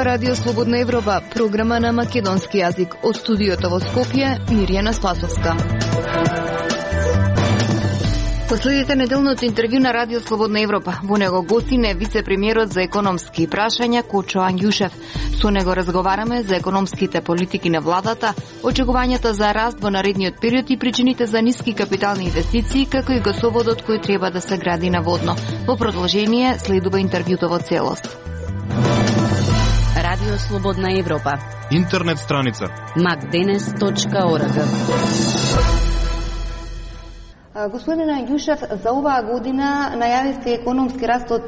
Радио Слободна Европа, програма на македонски јазик. Од студиото во Скопје, Мирјана Спасовска. Последите неделното интервју на Радио Слободна Европа. Во него гостин е вице-премиерот за економски прашања Кочо Ангјушев. Со него разговараме за економските политики на владата, очекувањата за раст во наредниот период и причините за ниски капитални инвестиции, како и гасоводот кој треба да се гради наводно. Во продолжение следува интервјуто во целост. Радио Слободна Европа. Интернет страница macdenes.org. Господин Ангјушев, за оваа година најавивте економски раст од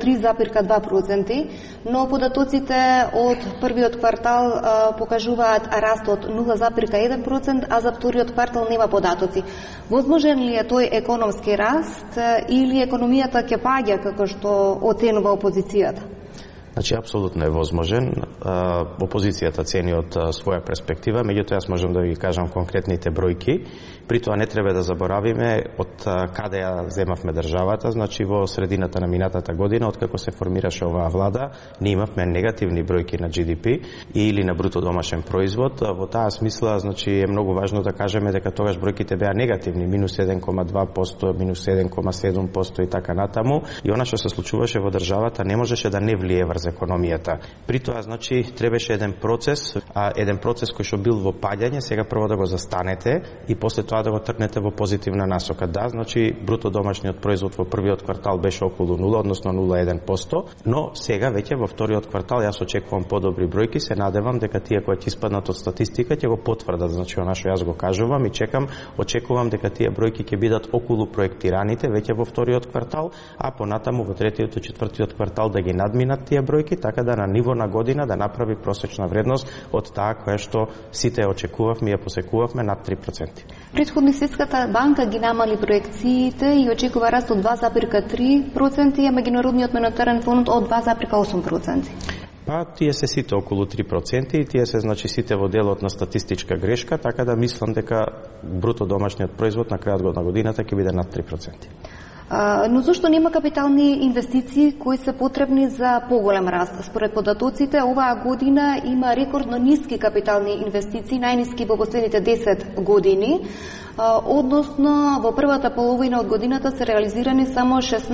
3,2%, но податоците од првиот квартал покажуваат раст од 0,1%, а за вториот квартал нема податоци. Возможен ли е тој економски раст или економијата ќе паѓа како што оценува опозицијата? Значи, апсолутно е возможен. Опозицијата цени од своја перспектива, меѓутоа јас можам да ви кажам конкретните бројки. При тоа не треба да заборавиме од каде ја земавме државата. Значи, во средината на минатата година, откако се формираше оваа влада, ние имавме негативни бројки на GDP или на бруто домашен производ. Во таа смисла, значи, е многу важно да кажеме дека тогаш бројките беа негативни, минус 1,2%, минус 7,7% и така натаму. И она што се случуваше во државата не можеше да не влие врз економијата. При тоа, значи, требаше еден процес кој што бил во паѓање, сега прво да го застанете и после тоа да го тргнете во позитивна насока. Да, значи, бруто домашниот производ во првиот квартал беше околу 0, односно 0,1%, но сега веќе во вториот квартал јас очекувам подобри бројки, се надевам дека тие кои ќе испаднат од статистика ќе го потврдат, значи, она што јас го кажувам и очекувам дека тие бројки ќе бидат околу проектираните веќе во вториот квартал, а понатаму во третиот и четвртиот квартал да ги надминат тие бројки, така да на ниво на година да направи просечна вредност од таа која што сите очекувавме и ја посекувавме над 3%. Претходно Светската банка ги намали проекциите и очекува раст од 2,3%, а меѓународниот монетарен фонд од 2,8%. Па тие се сите околу 3% и тие се, значи, сите во делот на статистичка грешка, така да мислам дека бруто домашниот производ на крајот на годината ќе биде над 3%. Но зашто нема капитални инвестиции кои се потребни за поголем раст? Според податоците, оваа година има рекордно ниски капитални инвестиции, најниски во последните 10 години. Односно, во првата половина од годината се реализирани само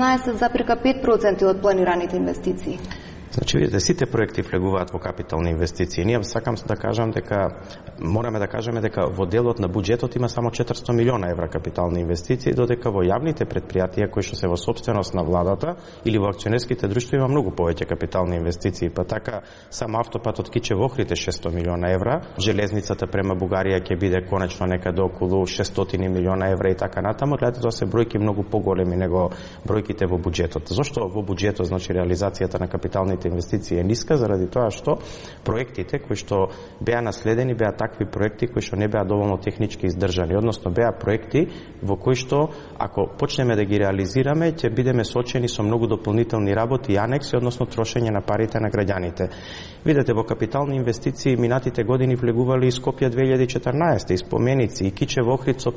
16,5% од планираните инвестиции. Значи, видите, сите проекти влегуваат во капитални инвестиции. Ние сакам да кажам дека мораме да кажеме дека во делот на буџетот има само 400 милиона евра капитални инвестиции, додека во јавните предпријатија кои што се во сопственост на владата или во акционерските друштва има многу повеќе капитални инвестиции. Па така, сам автопатот Кичев-Охрид е 600 милиона евра, железницата према Бугарија ќе биде конечно некаде околу 600 милиона евра и така натаму. Гледате, тоа се бројки многу поголеми него бројките во буџетот. Зошто во буџетот, значи, реализацијата на капиталните инвестиции е ниска? Заради тоа што проектите кои што беа наследени беа такви проекти кои што не беа доволно технички издржани, односно беа проекти во кои што ако почнеме да ги реализираме ќе бидеме соочени со многу дополнителни работи и анекси, односно трошење на парите на граѓаните. Видете, во капитални инвестиции минатите години влегували и Скопје 2014, и Споменици, и Кичев-Охрид со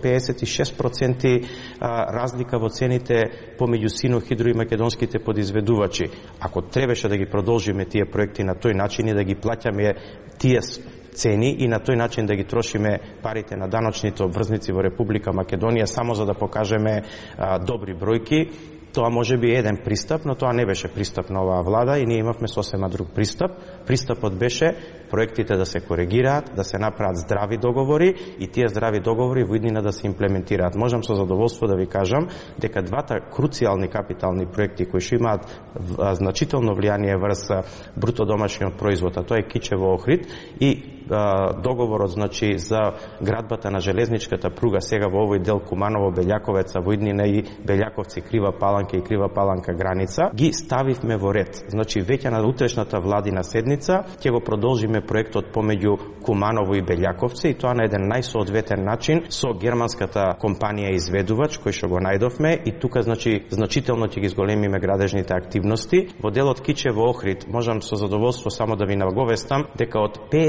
56% разлика во цените помеѓу Сино-Хидро и македонските подизведувачи. Ако требаше да ги продолжиме тие проекти на тој начин и да ги плаќаме тие цени и на тој начин да ги трошиме парите на даночните обврзници во Република Македонија само за да покажеме добри бројки, тоа може би еден пристап, но тоа не беше пристап на оваа влада и ние имавме сосема друг пристап. Пристапот беше проектите да се коригираат, да се направат здрави договори и тие здрави договори во иднина да се имплементираат. Можам со задоволство да ви кажам дека двата круцијални капитални проекти кои што имаат значително влијание врз бруто домашниот производ, а тоа е Кичево-Охрид и договорот, значи, за градбата на железничката пруга сега во овој дел Куманово-Белјаковеца во иднина и Белјаковци-Крива Паланка и Крива Паланка граница, ги ставивме во ред. Значи, веќе на утрешната владина седница ќе го продолжиме проектот помеѓу Куманово и Белјаковци и тоа на еден најсоодветен начин со германската компанија изведувач кој што го најдовме и тука, значи, значително ќе ги зголемиме градежните активности. Во делот Кичево-Охрид можам со задоволство само да ви наговестам дека од 56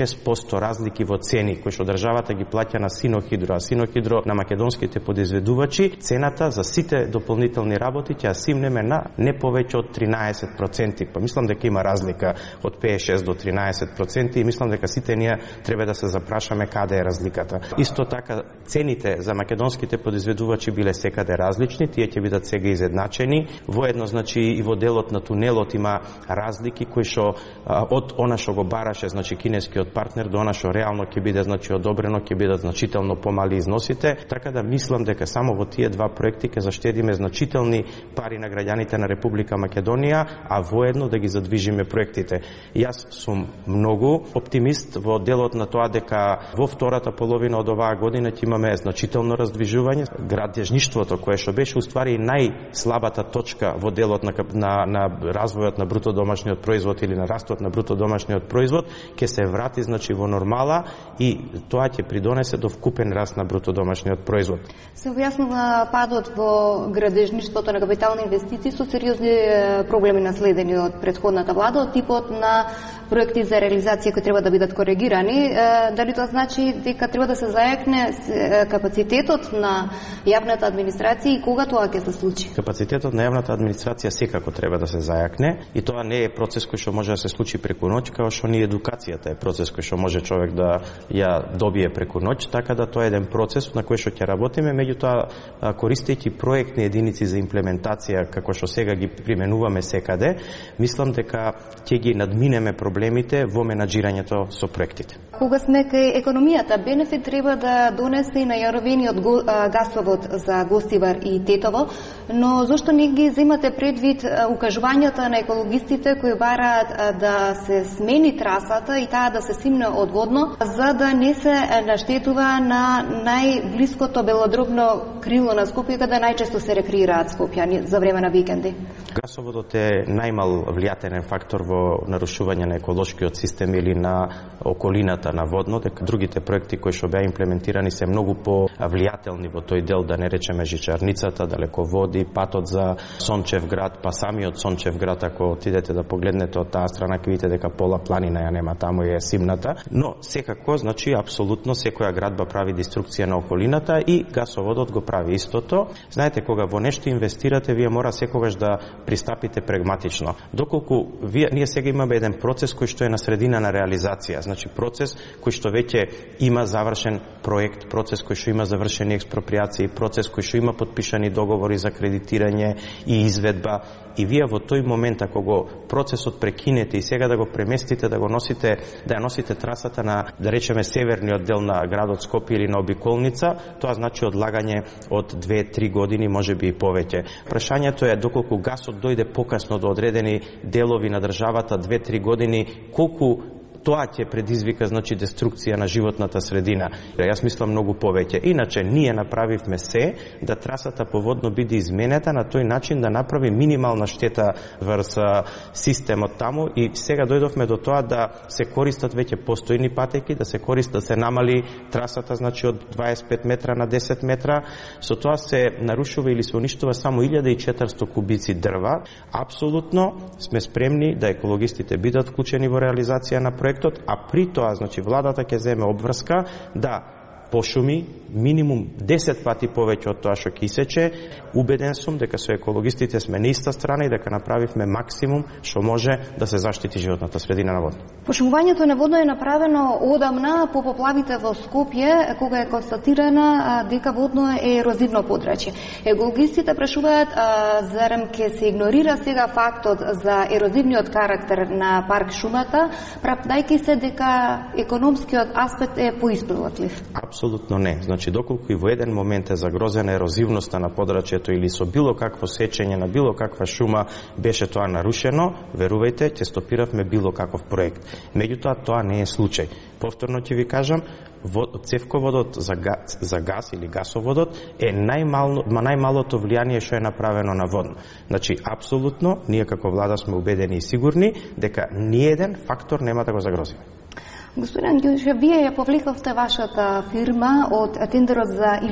5-6% разлики во цени кои што државата ги плаќа на Синохидро, а Синохидро на македонските подизведувачи, цената за сите дополнителни работи ќе ја симнеме на не повеќе од 13%. Па мислам дека има разлика од 5-6 до 13% и мислам дека сите ние треба да се запрашаме каде е разликата. Исто така цените за македонските подизведувачи биле секаде различни, тие ќе бидат сега изедначени. Воедно, значи, и во делот на тунелот има разлики кои што од она што го бараше, значи кинескиот партнер, до она што реално ќе биде, значи, одобрено, ќе бидат значително помали износите, така да мислам дека само во тие два проекти ќе заштедиме значителни пари на граѓаните на Република Македонија, а воедно да ги задвижиме проектите. Јас сум многу оптимист во делот на тоа дека во втората половина од оваа година ќе имаме значително раздвижување. Градежништвото, кое што беше уствари најслабата точка во делот на развојот на бруто домашниот производ или на растот на бруто домашниот производ, ќе се врати, значи, во нормала и тоа ќе придонесе до вкупен раст на бруто домашниот производ. Се објаснува падот во градежништвото на капитални инвестиции со сериозни проблеми наследени од претходната влада, од типот на проекти за реализација кои треба да бидат коригирани. Дали тоа значи дека треба да се зајакне капацитетот на јавната администрација и кога тоа ќе се случи? Капацитетот на јавната администрација секако треба да се зајакне и тоа не е процес кој што може да се случи преку ноќ, као што ни едукацијата е процес кој што може човек да ја добие преку ноќ, така да тоа е еден процес на кој што ќе работиме, меѓутоа користејќи проектни единици за имплементација како што сега ги применуваме секаде, мислам дека ќе ги надминеме проблемите во менаџирањето со проектите. Кога сме кај економијата, бенефит треба да донесе и најавениот гасовод за Гостивар и Тетово, но зошто не ги земате предвид укажувањата на екологистите кои бараат да се смени трасата и таа да се симне одводно, за да не се наштетува на најблиското белодробно крило на Скопје, каде најчесто се рекреираат скопјани за време на викенди? Гасоводот е најмал влијателен фактор во нарушување на еколошкиот систем или на околината на водно, дека другите проекти кои што беа имплементирани се многу повлијателни во тој дел, да не речеме жичарницата, далеководи, патот за Сончев град, па самиот Сончев град, ако отидете да погледнете од таа страна, ќе видите дека пола планина ја нема таму и е симната, но секако, значи, апсолутно секоја градба прави деструкција на околината и гасоводот го прави истото. Знаете, кога во нешто инвестирате, вие мора секогаш да пристапите прагматично. Доколку ние сега имаме еден процес кој што е на средина на реализација, значи процес кој што веќе има завршен проект, процес кој што има завршени експроприации, процес кој што има потпишани договори за кредитирање и изведба, и вие во тој момент, ако го процесот прекинете и сега да го преместите, да го носите, да ја носите трасата на, да речеме, северниот дел на градот Скопје или на обиколница, тоа значи одлагање од 2-3 години, можеби и повеќе. Прашањето е доколку гасот дојде покасно до одредени делови на државата, 2-3 години, колку тоа ќе предизвика, значи, деструкција на животната средина. Јас мислам многу повеќе. Иначе, ние направивме се да трасата поводно биде изменета на тој начин да направи минимална штета врз системот таму и сега дојдовме до тоа да се користат веќе постојни патеки, да се користат, да се намали трасата, значи, од 25 метра на 10 метра. Со тоа се нарушува или се уништува само 1400 кубици дрва. Апсолутно сме спремни да екологистите бидат вклучени во реализација на проектот, а при тоа, значи, владата ќе земе обврска да пошуми минимум 10 пати повеќе од тоа што ќе исече. Убеден сум дека со екологистите сме на иста страна и дека направивме максимум што може да се заштити животната средина на водно. Пошумувањето на водно е направено одамна по поплавите во Скопје, кога е констатирана дека водно е ерозивно подрачје. Екологистите прашуваат зарем ќе се игнорира сега фактот за ерозивниот карактер на парк шумата, правдајќи се дека економскиот аспект е поисплатлив. Апсолутно не. Значи, доколку и во еден момент е загрозена ерозивноста на подрачјето или со било какво сечење на било каква шума беше тоа нарушено, верувајте, ќе стопиравме било каков проект. Меѓутоа, тоа не е случај. Повторно ќе ви кажам, цевководот за газ или гасоводот е најмалото влијание што е направено на водно. Значи, апсолутно, ние како влада сме убедени и сигурни дека ниеден фактор нема да го загрозиме. Господин Јушев, вие ја повлековте вашата фирма од тендерот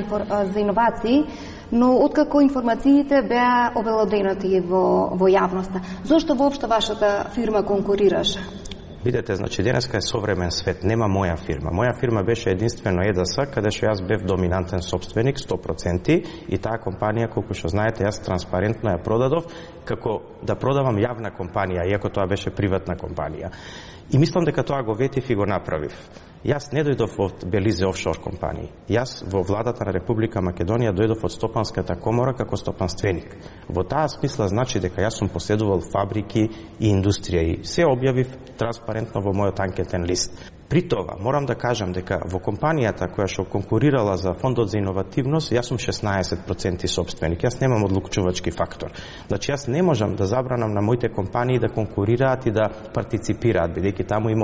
за иновации, но откако информациите беа обелоденати во јавноста, зошто воопшто вашата фирма конкурираше? Видете, значи денеска е современ свет, нема моја фирма. Моја фирма беше единствено ЕДС, каде што јас бев доминантен собственик 100% и таа компанија, колку што знаете, јас транспарентно ја продадов како да продавам јавна компанија, иако тоа беше приватна компанија. И мислам дека тоа го ветив и го направив. Јас не дојдов од Белизе офшор компании. Јас во владата на Република Македонија дојдов од Стопанската комора како стопанственик. Во таа смисла значи дека јас сум поседувал фабрики и индустрија и се објавив транспарентно во мојот анкетен лист. При тоа, морам да кажам дека во компанијата која што конкурирала за фондот за иновативност, јас сум 16% собственик. Јас немам одлучувачки фактор. Значи, јас не можам да забранам на моите компании да конкурираат и да партиципираат, бидејќи таму има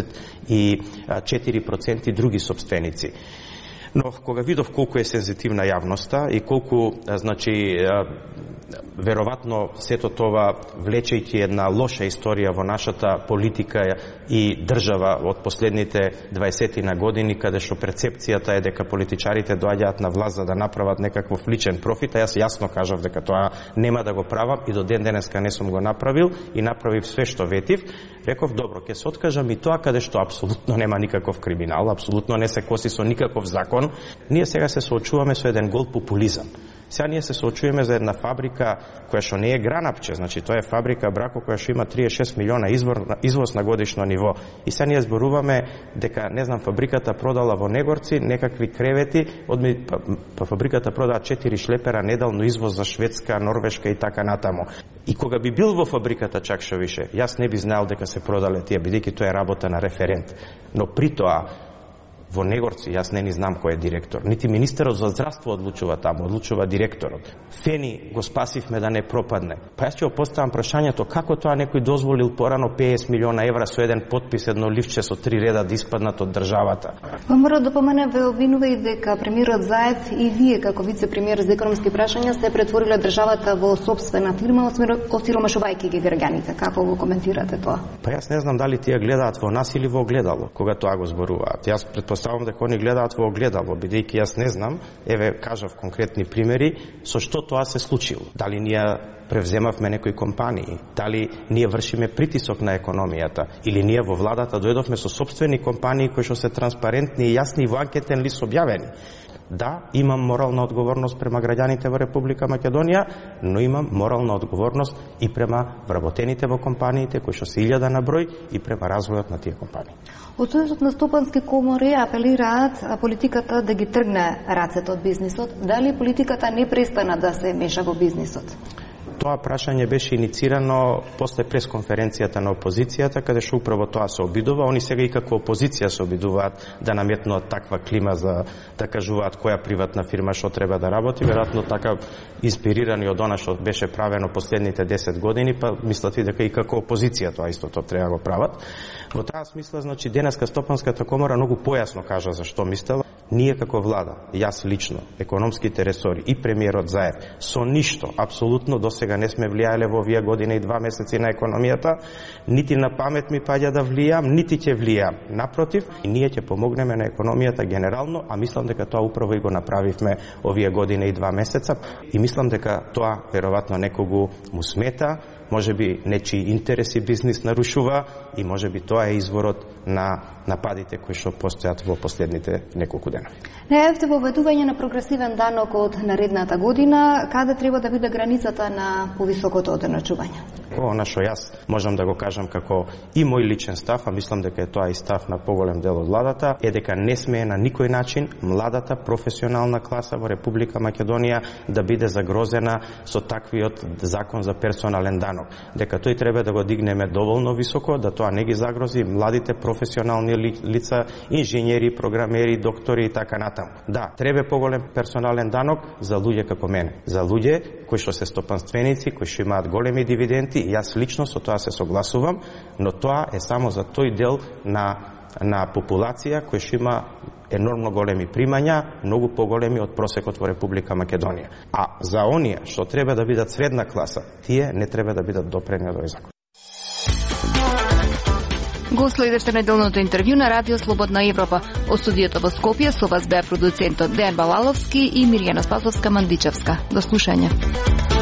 84% други собственици. Но, кога видов колку е сензитивна јавноста и колку, значи, веројатно сето това влечејќи една лоша историја во нашата политика и држава од последните 20 на години, каде што перцепцијата е дека политичарите доаѓаат на власт за да направат некаков личен профит, а јас јасно кажав дека тоа нема да го правам и до ден денеска не сум го направил и направив све што ветив. Реков, добро, ќе се откажам и тоа каде што апсолутно нема никаков криминал, апсолутно не се коси со никаков закон. Ние сега се соочуваме со еден гол популизам. Сега ние се соочуваме за една фабрика која што не е гранапче, значи тоа е фабрика Брако која што има 36 милиона извоз на годишно ниво. И сега ние зборуваме дека, не знам, фабриката продала во Негорци некакви кревети, фабриката продава 4 шлепера неделно извоз за Шведска, Норвешка и така натаму. И кога би бил во фабриката чак што више, јас не би знаел дека се продале тие, бидејќи тоа е работа на референт. Но при тоа, во Негорци, јас не ни знам кој е директор. Нити министерот за здравство одлучува таму, одлучува директорот. Фени го спасивме да не пропадне. Па јас ќе го поставам прашањето како тоа некој дозволил порано 50 милиона евра со еден подпис, едно ливче со 3 реда да испаднат од државата. Мора да помене ве обвинува и дека премиерот Заев и вие како вице-премиер за економски прашања сте претвориле државата во сопствена фирма, осиромашувајќи ги граѓаните. Како го коментирате тоа? Па јас не знам дали тие гледаат во нас или во огледало кога тоа го зборуваат. Јас предпоставам дека они гледаат во огледало, бидејќи јас не знам, еве кажав конкретни примери со што тоа се случило. Дали ние превземавме некои компании, дали ние вршиме притисок на економијата, или ние во владата дојдовме со сопствени компании кои што се транспарентни и јасни во анкетен лист објавени. Да, имам морална одговорност према граѓаните во Република Македонија, но имам морална одговорност и према вработените во компаниите, кои што се 1000 на број, и према развојот на тие компании. Од Сојузот на стопански комори апелираат политиката да ги тргне рацете од бизнисот. Дали политиката не престана да се меша во бизнисот? Тоа прашање беше иницирано после пресконференцијата на опозицијата, каде што управо тоа се обидува. Они сега и како опозиција се обидуваат да наметнат таква клима за да кажуваат која приватна фирма што треба да работи. Веројатно така инспирирани од она што беше правено последните 10 години, па мислат и дека и како опозиција тоа истото треба да го прават. Во таа смисла, значи, денеска Стопанската комора многу појасно кажа за што мислела. Ние како влада, јас лично, економските ресори и премиерот Заев, со ништо, апсолутно до сега не сме влијале во овие година и 2 месеци на економијата, нити на памет ми паѓа да влијам, нити ќе влијам. Напротив, и ние ќе помогнеме на економијата генерално, а мислам дека тоа управо и го направивме овие година и 2 месеца. И мислам дека тоа веројатно некогу му смета, можеби нечии интереси бизнис нарушува и можеби тоа е изворот на нападите кои што постојат во последните неколку дена. Најавте воведување на прогресивен данок од наредната година, каде треба да биде границата на повисокото оденачување? Она што јас можам да го кажам како и мој личен став, а мислам дека е тоа и став на поголем дел од владата, е дека не смее на никој начин младата професионална класа во Република Македонија да биде загрозена со таквиот закон за персонален данок. Дека тој треба да го дигнеме доволно високо, да тоа не ги загрози младите професионални лица, инженери, програмери, доктори и така натаму. Да, треба поголем персонален данок за луѓе како мене, за луѓе кои што се стопанственици, кои што имаат големи дивиденти, и јас лично со тоа се согласувам, но тоа е само за тој дел на популација кој што има енормно големи примања, многу поголеми од просекот во Република Македонија. А за оние што треба да бидат средна класа, тие не треба да бидат допрени од овој закон. Го следевте неделното интервју на Радио Слободна Европа. Од студиото во Скопје со вас беа продуцентот Дејан Балаловски и Мирјана Спасовска-Мандичевска. До слушање.